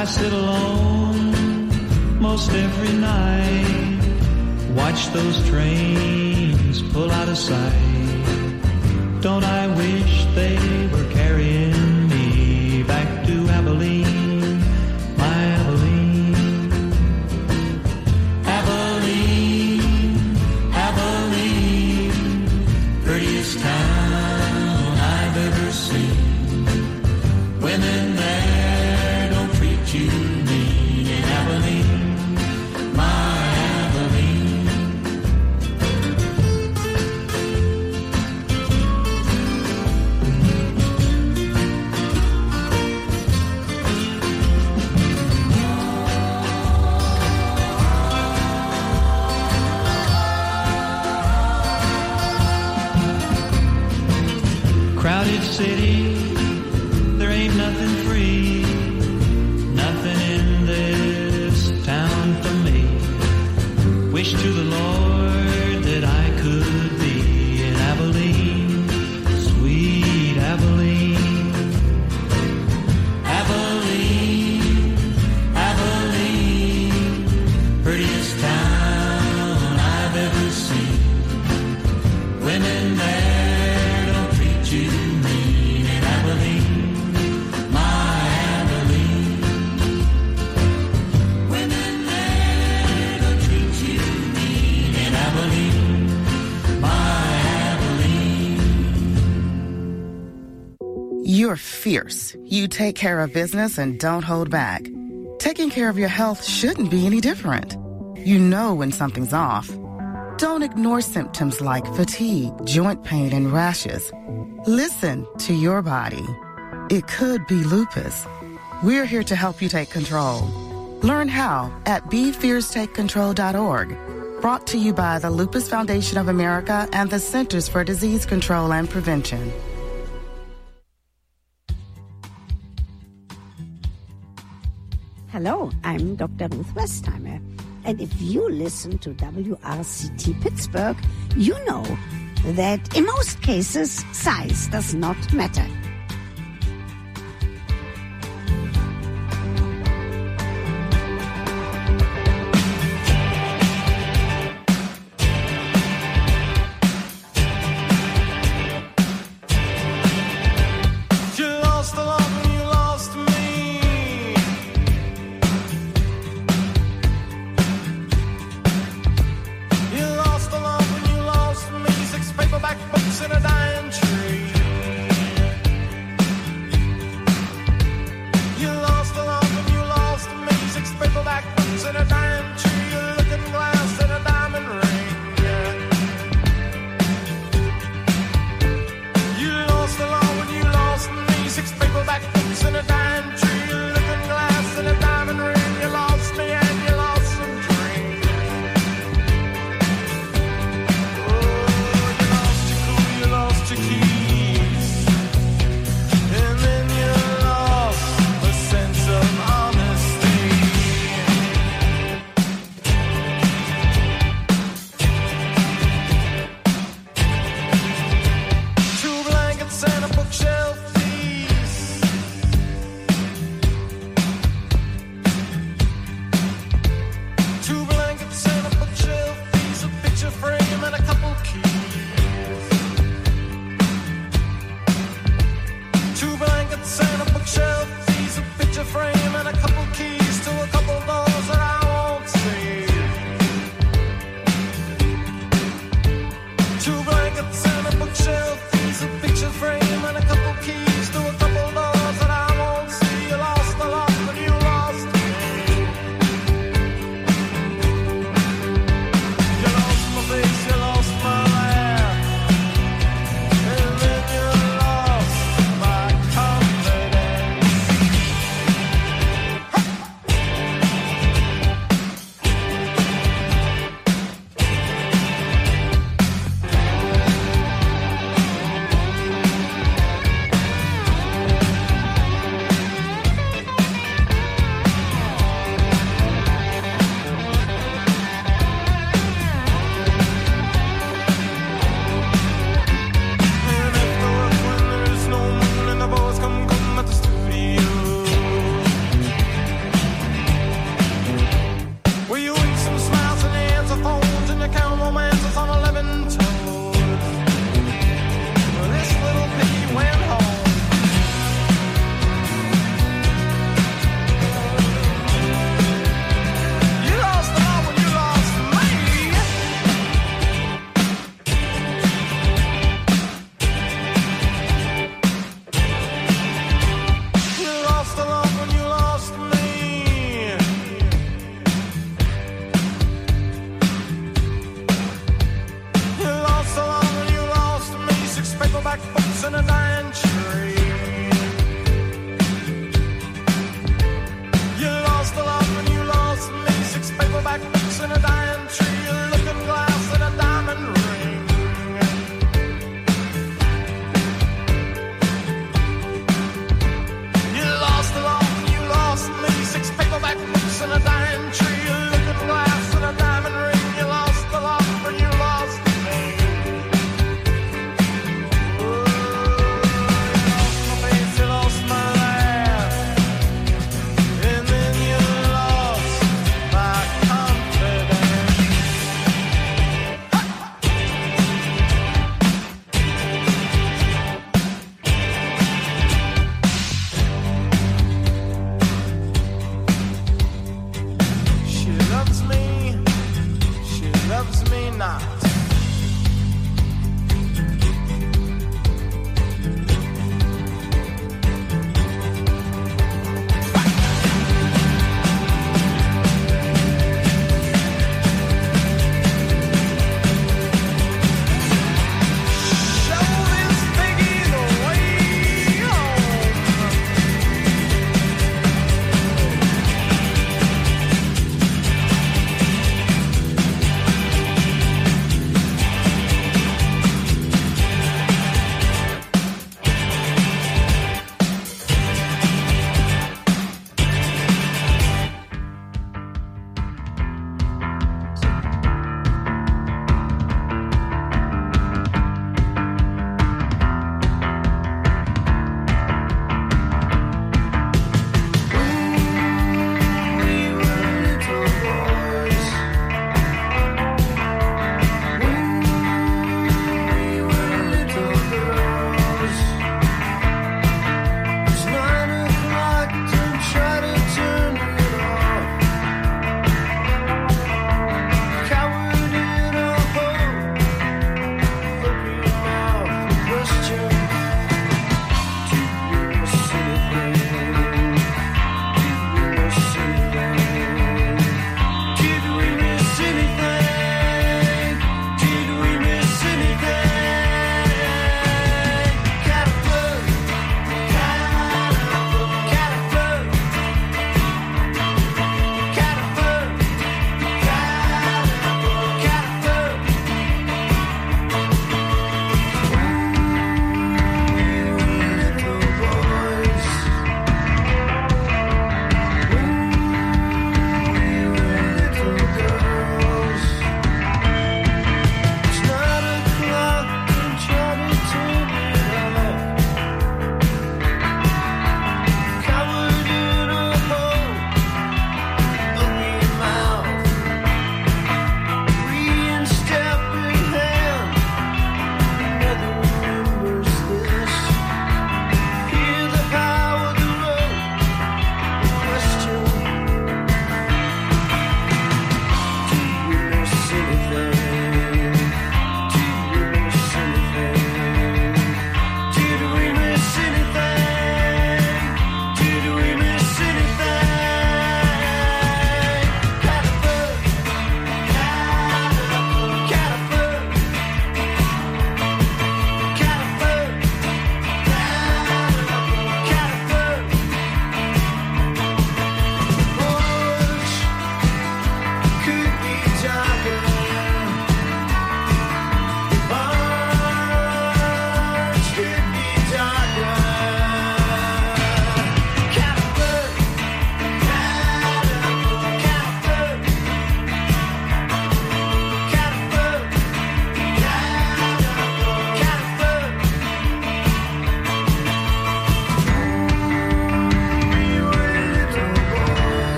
I sit alone most every night, watch those trains pull out of sight. Don't I wish they were carrying me back to Abilene, my Abilene. Abilene, Abilene, prettiest town I've ever seen. Women there don't treat you mean in Abilene, my Abilene. Crowded city, there ain't nothing free, nothing in this town for me. Wish to the Lord that I could be in Abilene, sweet Abilene. Abilene, Abilene, prettiest town I've ever seen. Women there don't treat you mean in Abilene, my Abilene. Women there don't treat you mean in Abilene, my Abilene. You're fierce. You take care of business and don't hold back. Taking care of your health shouldn't be any different. You know when something's off. Don't ignore symptoms like fatigue, joint pain, and rashes. Listen to your body. It could be lupus. We're here to help you take control. Learn how at BeFierceTakeControl.org. Brought to you by the Lupus Foundation of America and the Centers for Disease Control and Prevention. Hello, I'm Dr. Ruth Westheimer. And if you listen to WRCT Pittsburgh, you know that in most cases, size does not matter. You lost the love and you lost me. You lost the love and you lost me. 6 paperback books and a dying tree.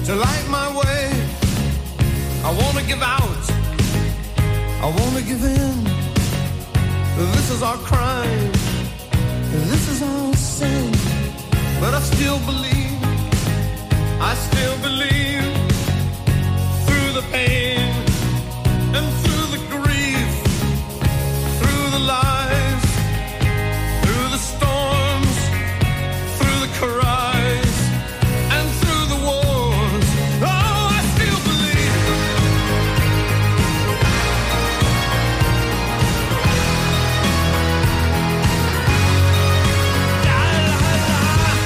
to light my way. I wanna give out, I wanna give in. This is our crime, this is our sin. But I still believe, I still believe. Through the pain and through the grief, through the lies, through the storms, through the cries, and through the wars, oh, I still believe. La, la, la.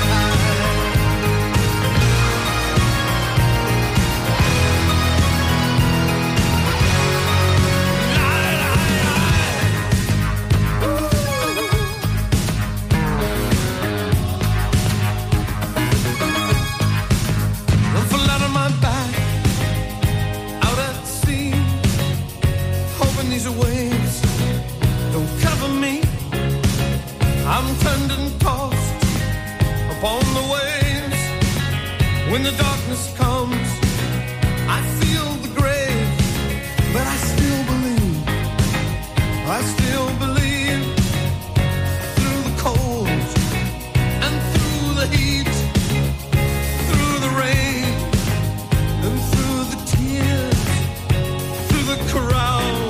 Waves don't cover me. I'm turned and tossed upon the waves. When the darkness comes, I feel the grave, but I still believe. I still believe. Through the cold and through the heat, through the rain and through the tears, through the crowd.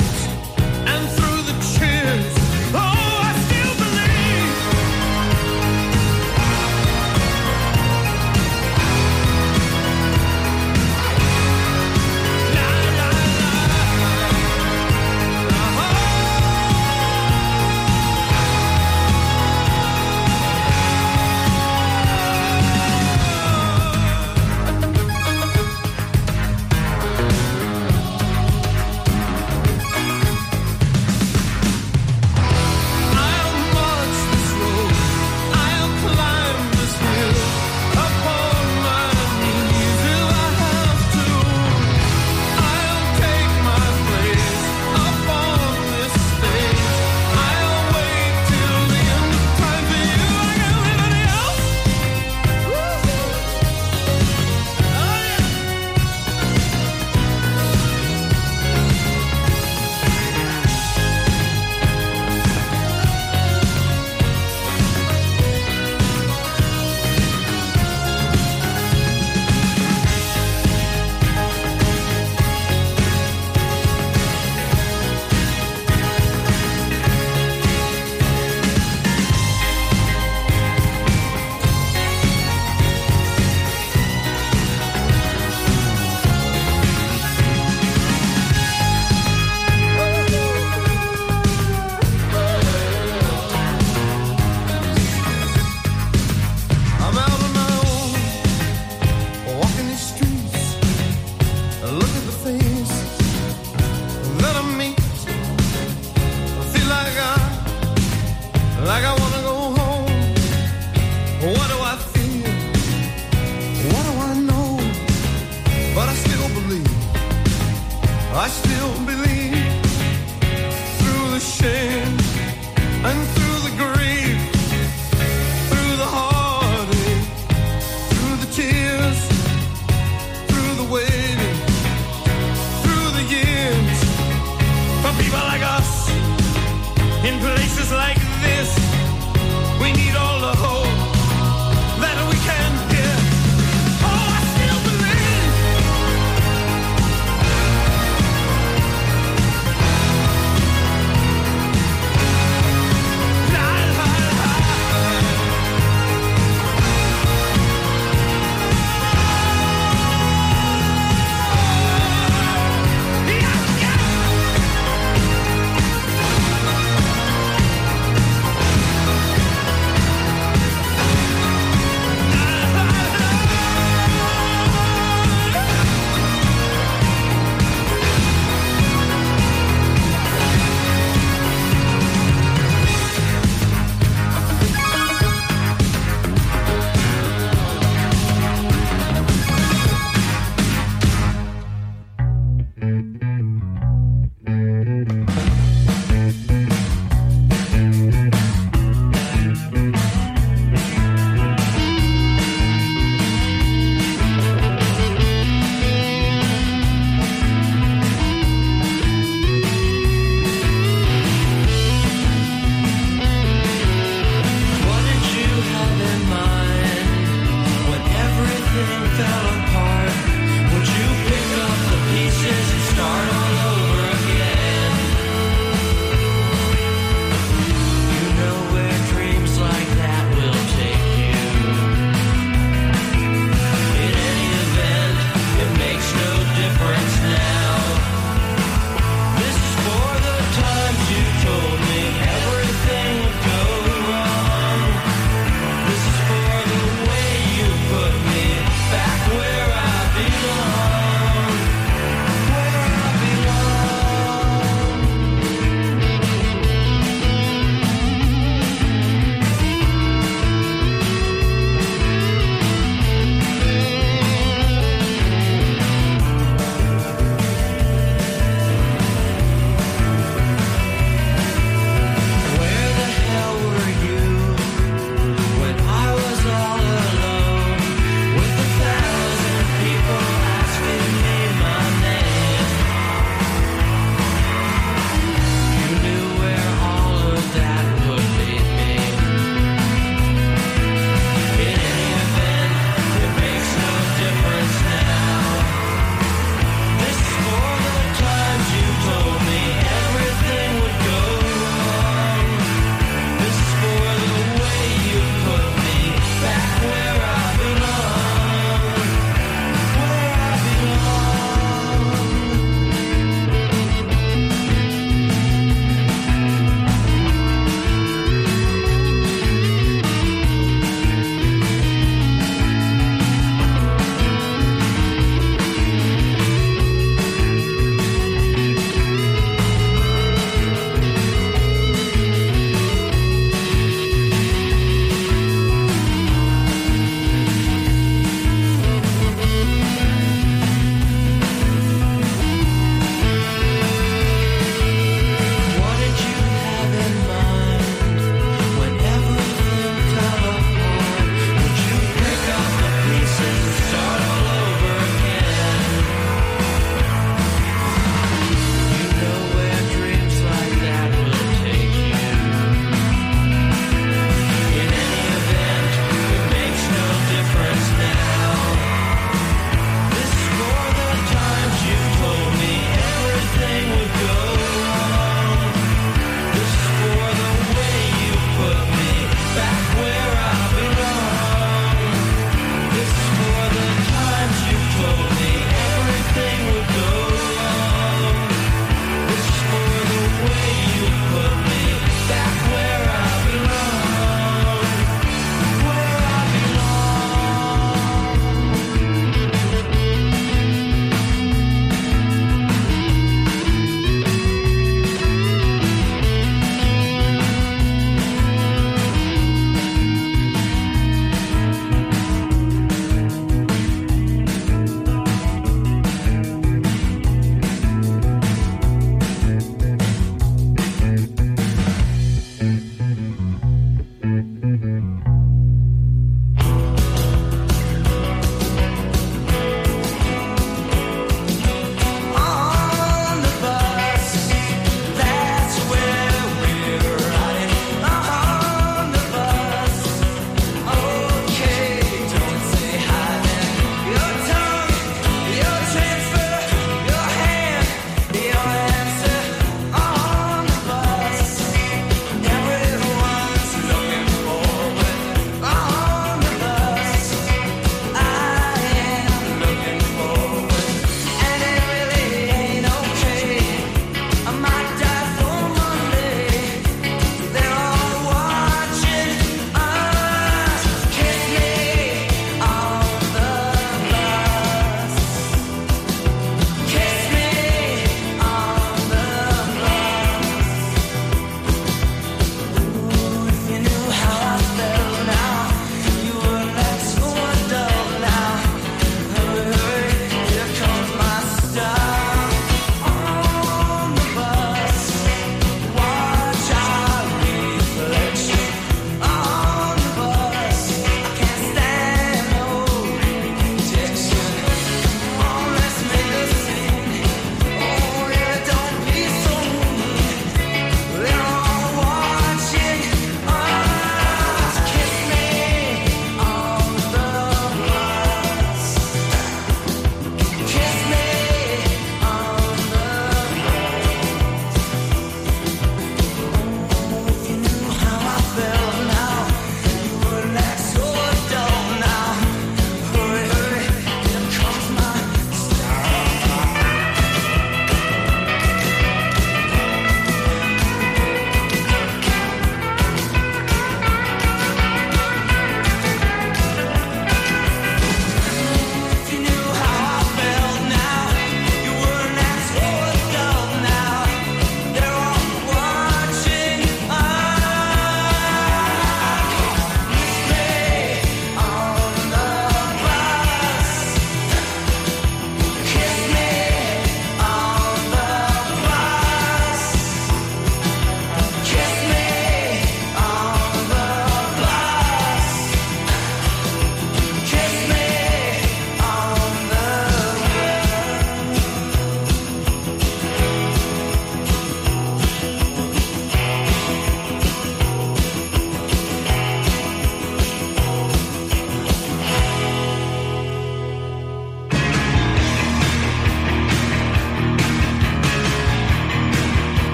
fell apart, would you pick up the pieces and start all over again? You know where dreams like that will take you. In any event, it makes no difference now. This is for the times you told me everything would go wrong. This is for the way you put me back where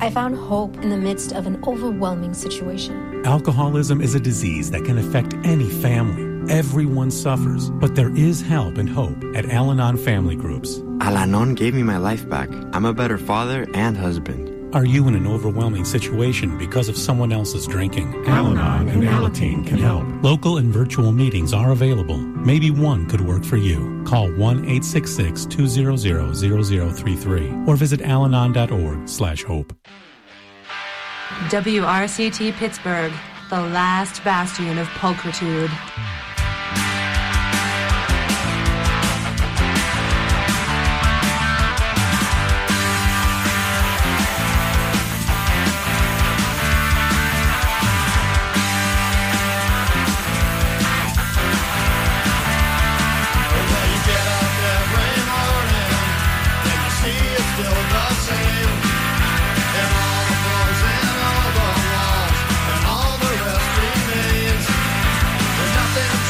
I found hope in the midst of an overwhelming situation. Alcoholism is a disease that can affect any family. Everyone suffers, but there is help and hope at Al-Anon Family Groups. Al-Anon gave me my life back. I'm a better father and husband. Are you in an overwhelming situation because of someone else's drinking? Al-Anon and Alateen can help. Local and virtual meetings are available. Maybe one could work for you. Call 1-866-200-0033 or visit alanon.org/hope. WRCT Pittsburgh, the last bastion of pulchritude. Nothing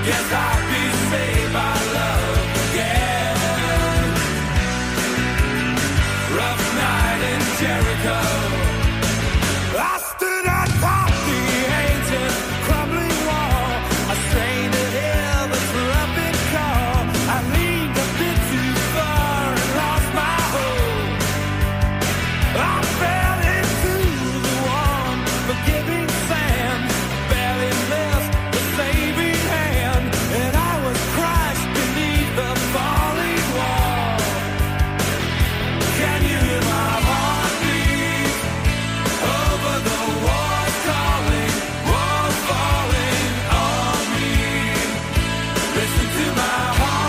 Guess I'll be saved by love again. Rough night in Jericho. I stood atop the ancient crumbling wall. I strained to hear the trumpet call. I leaned a bit too far and lost my hold. I fell into the warm, forgiving sand. Barely missed the saving hand, and I was crushed beneath the falling wall. Can you hear my heartbeat over the walls calling, walls falling on me? Listen to my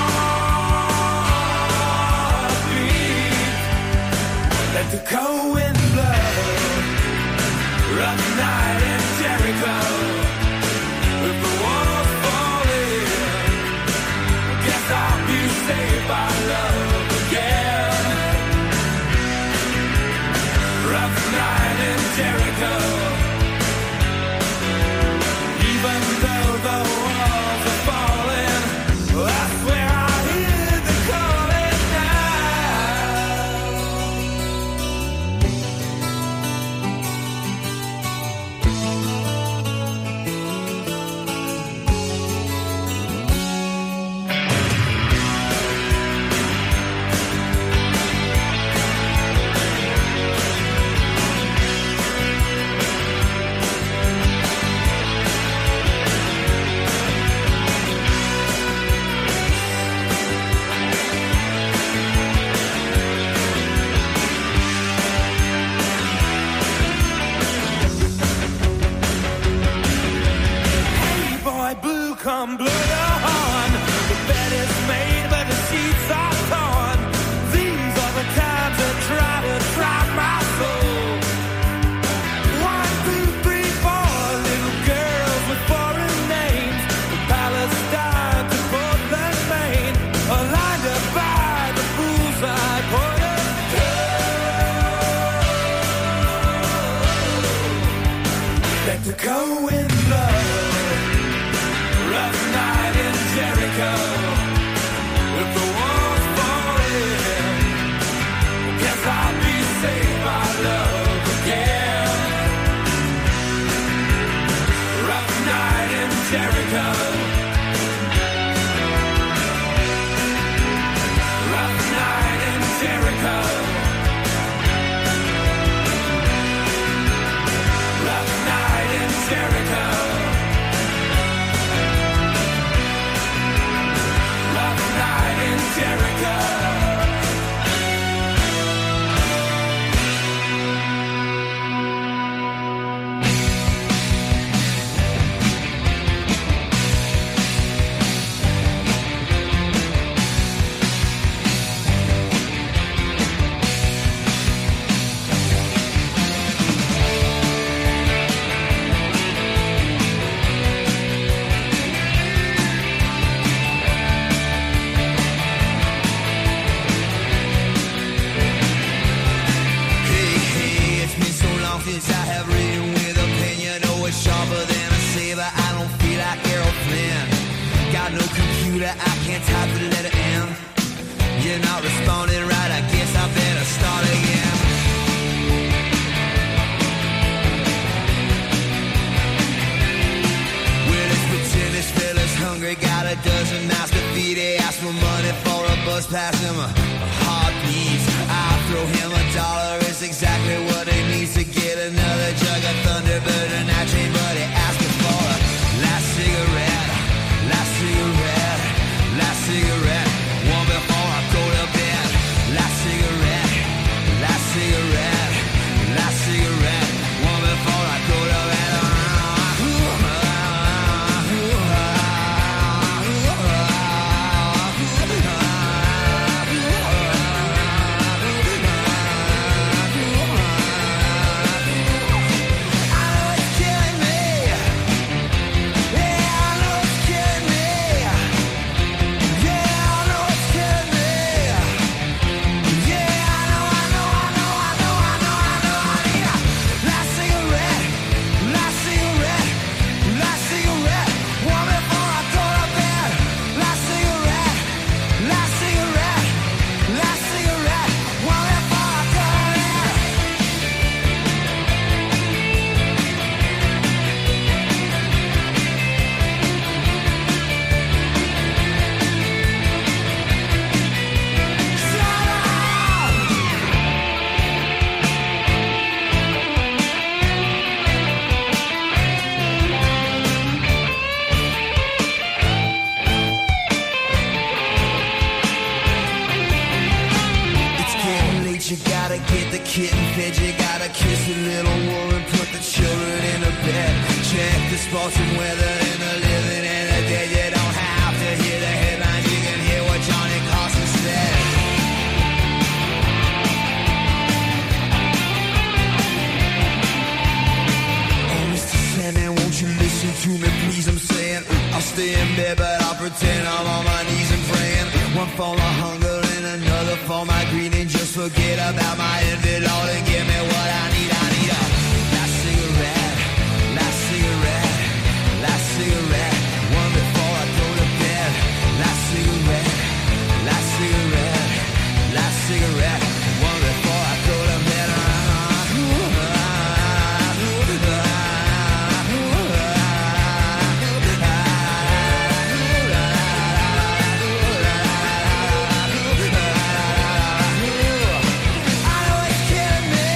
heartbeat. Let the cold wind blow. Rough night in Jericho. With the walls falling, guess I'll be saved by love again. Rough night in Jericho. Even though the walls are falling, I swear I hear the calling now. Hey boy blue, come blow your horn. The bed is made but the sheets are torn. These are the times that try to trap my soul. 1, 2, 3, 4 little girls with foreign names, from Palestine to Portland, Maine, are lined up by the poolside point of let the cold wind blow. Rough night in Jericho. With the walls falling, guess I'll be saved by love again. Rough night in Jericho. Rough night in Jericho. Rough night in Jericho. Rough night in Jericho. Hey, it's been so long since I have written with a pen. You know it's sharper than a saber. I don't feel like Errol Flynn. Got no computer, I can't type the letter M. You're not responding right, I guess I better start again. Well, let's pretend this fella's hungry. Got a dozen mouths to feed. He asked for money for a bus pass. Him a heartbeat. I'll throw him $1. It's exactly what he needs to get another jug of Thunderbird and that chain. But he asked me for a last cigarette, last cigarette, last cigarette. One before I go to bed. Last cigarette, last cigarette, last cigarette. One before I go to bed. kitten fed, you gotta kiss a little woman, put the children in a bed, check the sports and weather and the living and the dead. You don't have to hear the headlines, you can hear what Johnny Carson said. Oh, Mr. Sandman, won't you listen to me, please? I'm saying I'll stay in bed, but I'll pretend I'm on my knees and praying. One for my hunger and another for my greed, and just forget about my envy, Lord, and give me what I need. I need a last cigarette, last cigarette, last cigarette, one before I go to bed. Last cigarette, last cigarette, last cigarette, one before I go to bed. I know it's killing me.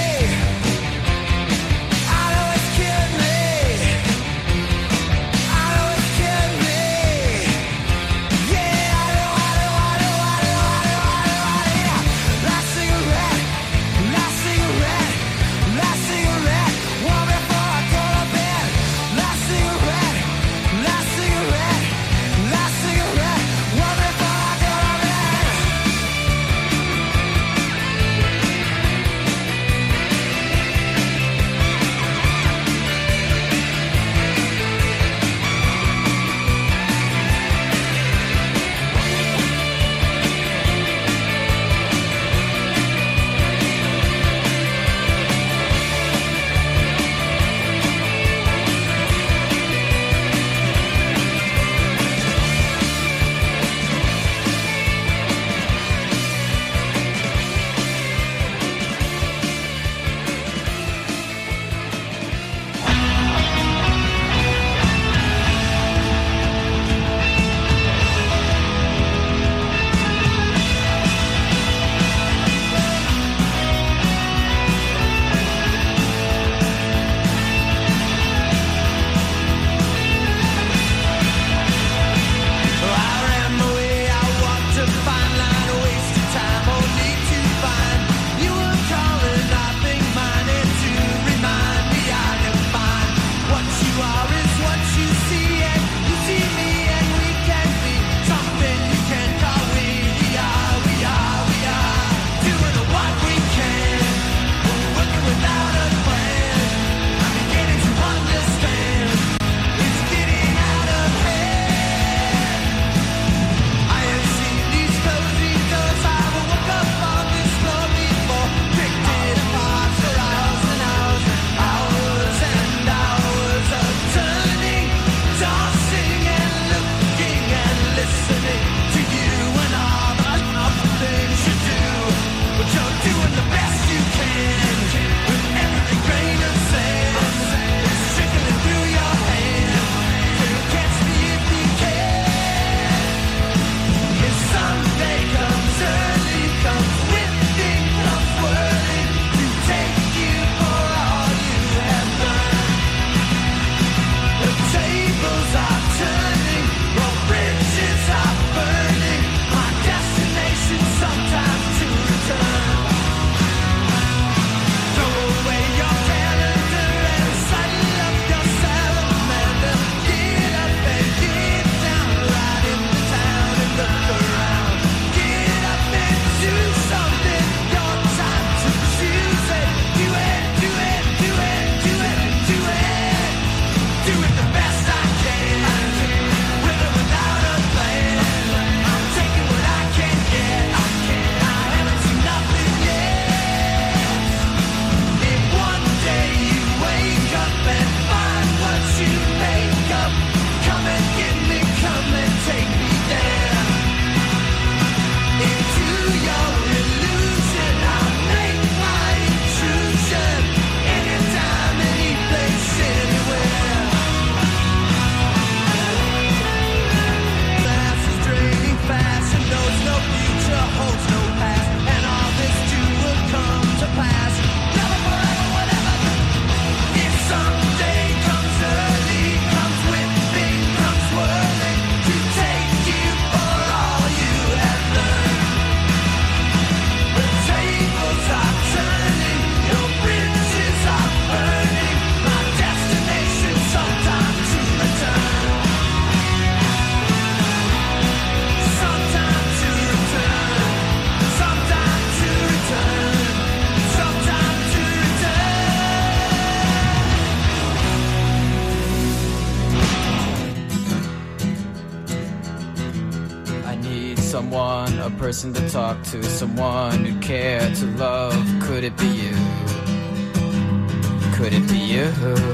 someone, a person to talk to, someone who'd care to love. Could it be you? Could it be you?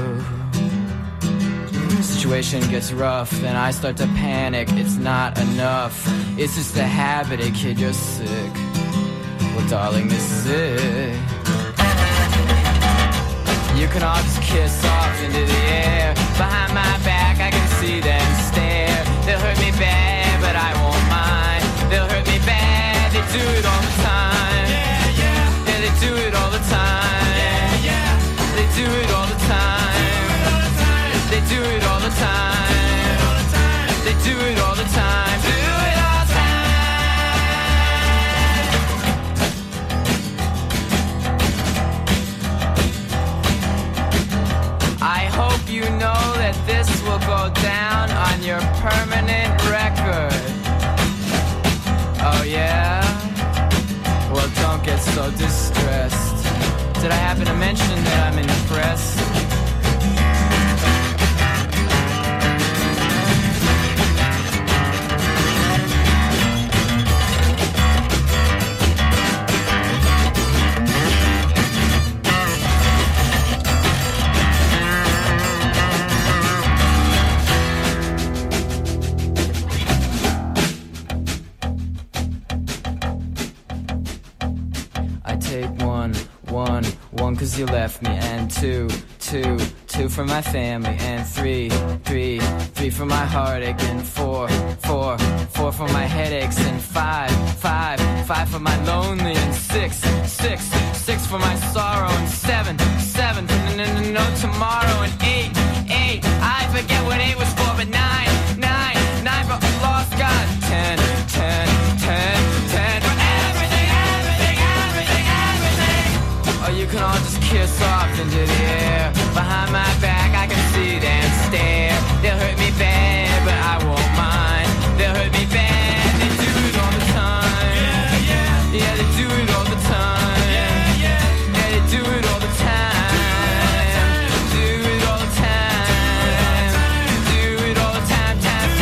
Situation gets rough, then I start to panic. It's not enough, it's just a habit. Hey kid, you're sick. Well darling, this is it. You can all just kiss off into the air. Behind my back I can see them stare. They'll hurt me bad, but I won't mind. They'll hurt me bad, they do it all the time. Yeah, yeah. Yeah, they do it all the time. Yeah, yeah. They do it all the time. They do it all the time. They do it all the time. Do it all the time. I hope you know that this will go down on your permanent record. Oh yeah? Well, don't get so distressed. Did I happen to mention that I'm impressed? One, 'cause you left me, and two for my family, and three for my heartache, and four for my headaches, and five for my lonely, and six for my sorrow, and seven for no tomorrow, and eight, I forget what 8 was for, but nine for a lost God, 10 for everything. Or you can all just kiss off into the air. Behind my back I can see them stare. They'll hurt me bad, but I won't mind. They'll hurt me bad, they do it all the time. Yeah, they do it all the time. Yeah, they do it all the time. Do it all the time. Do it all the time.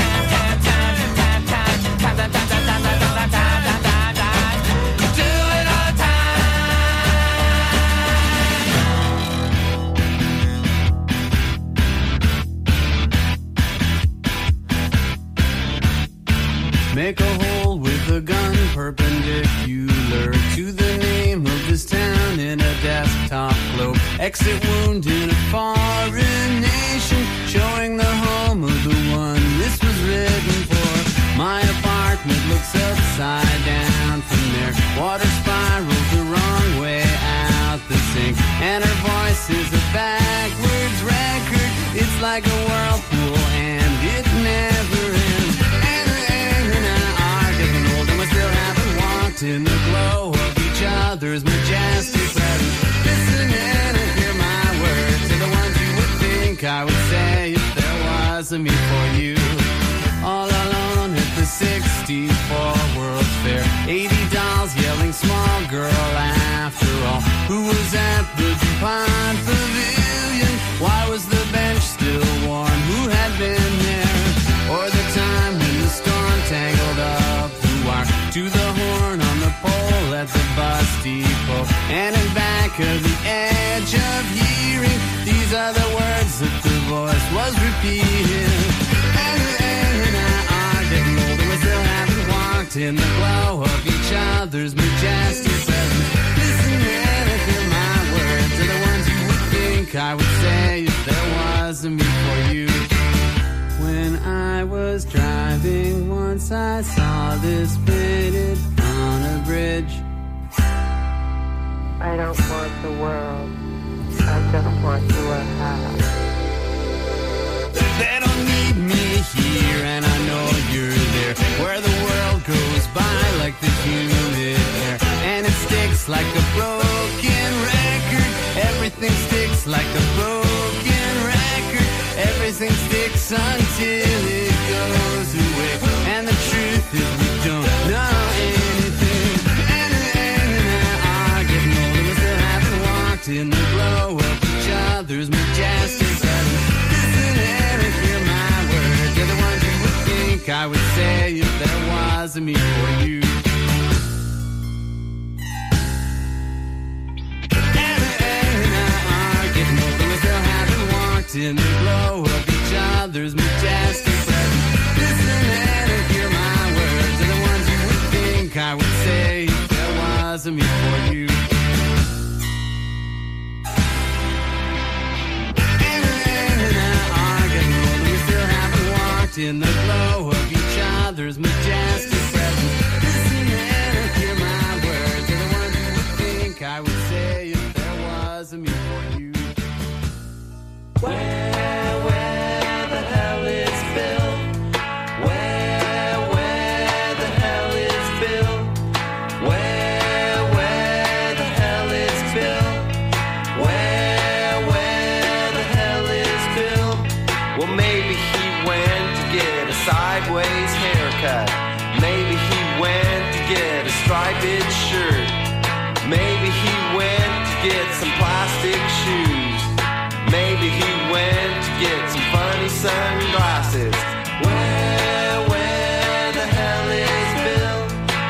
Make a hole with a gun perpendicular to the name of this town in a desktop globe. Exit wound in a foreign nation, showing the home of the one this was written for. My apartment looks upside down from there. Water spirals the wrong way out the sink, and her voice is a backwards record. It's like a whirlpool and it never ends. In the glow of each other's majestic presence. Listen in and hear my words. They're the ones you would think I would say if there was a me for you. All alone at the 64 World's Fair. 80 dolls yelling small girl after all. Who was at the DuPont Pavilion? Why was the bench still warm? Who had been there? Or the time when the storm tangled up the wire to the horn on the pole at the bus depot. And in back of the edge of hearing, these are the words that the voice was repeating. And I are getting older, we still haven't walked in the glow of each other's majestic presence. Listen in and hear my words. They're the ones you would think I would say if there was a me for you. When I was driving once I saw this painted on a bridge. I don't want the world, I just want you a house. They don't need me here and I know you're there, where the world goes by like the humid air. And it sticks like a broken record. Everything sticks like a broken record. Everything sticks until it goes away. And the truth is we don't know anything. And I are getting older, we still haven't walked in the glow of each other's majestic presence. Listen and hear my words. They're the ones you would think I would say if there was wasn't me for you. In the glow of each other's majestic presence, listen and hear my words, are the ones you would think I would say if there wasn't me for you. In the glow of each other's majestic presence, listen and hear my words, are the ones you would think I would say if there wasn't me for you. Where the hell is Bill? Where the hell is Bill? Where the hell is Bill? Where the hell is Bill? Well, maybe he went to get a sideways haircut. Maybe he went to get a striped shirt. Maybe he went to get some plastic shoes. Maybe he went to get some funny sunglasses. Where the hell is Bill?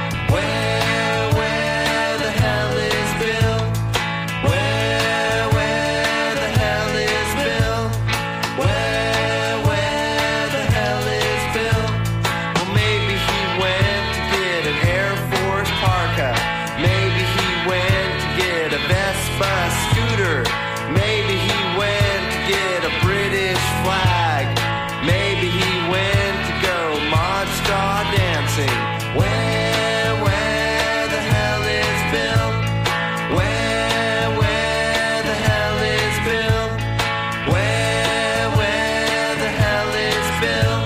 Where the hell is Bill? Where the hell is Bill? Where the hell is Bill? Well, maybe he went to get an Air Force parka. Maybe he went to get a Vespa scooter. Maybe he went to get a British flag. Maybe he went to go Mod Star dancing. Where the hell is Bill? Where the hell is Bill? Where the hell is Bill?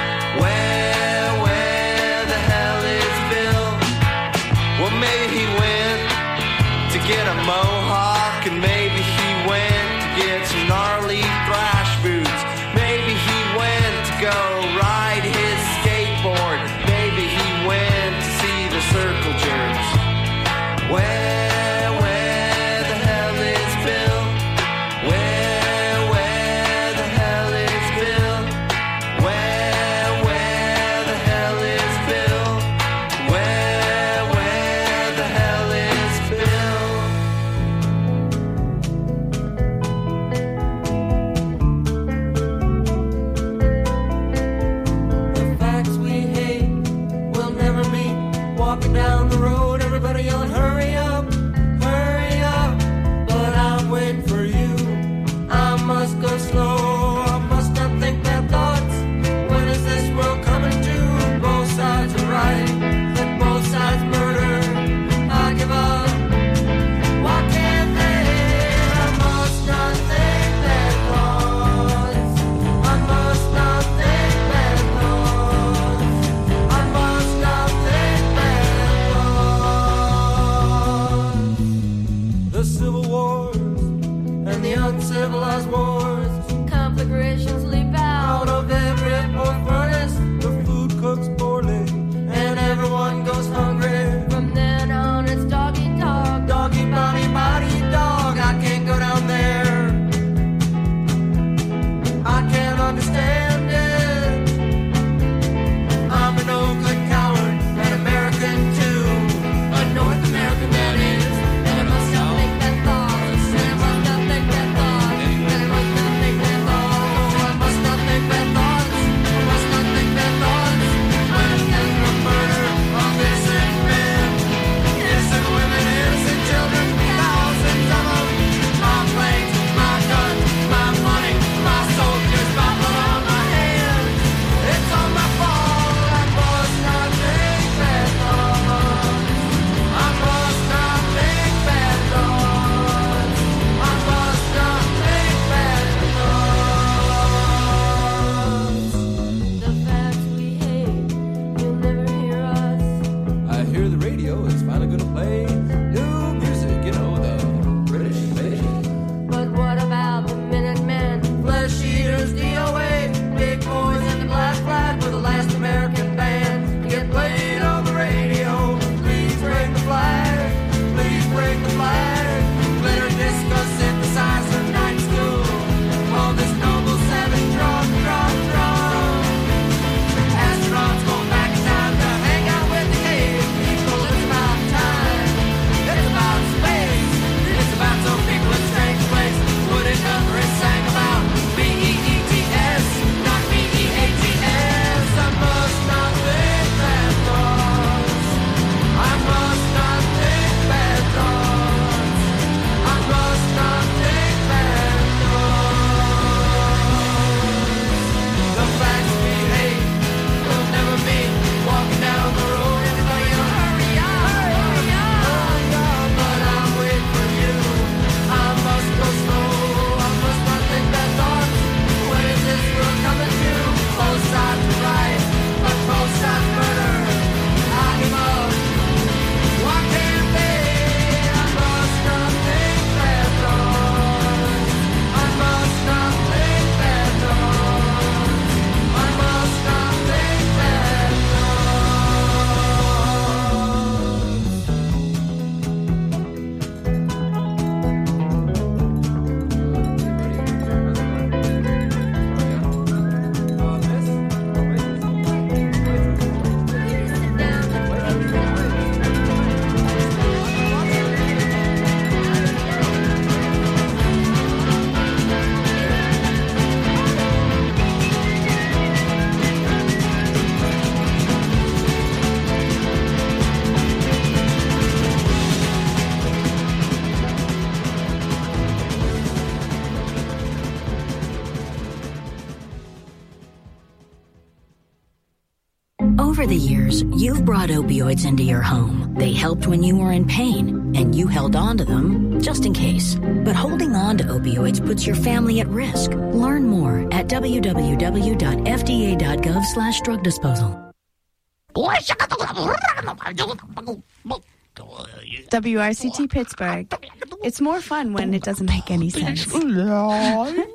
Where the hell is Bill? Well, maybe he went to get a mohawk, and maybe he went to get some gnarly thrash boots. Maybe he went to go ride his skateboard. Maybe he went to see the circle jerks. Where the hell is Bill? Where the hell is Bill? Where the hell is Bill? Where the hell is Bill? Over the years, you've brought opioids into your home. They helped when you were in pain, and you held on to them just in case. But holding on to opioids puts your family at risk. Learn more at www.fda.gov/drug disposal. WRCT Pittsburgh. It's more fun when it doesn't make any sense.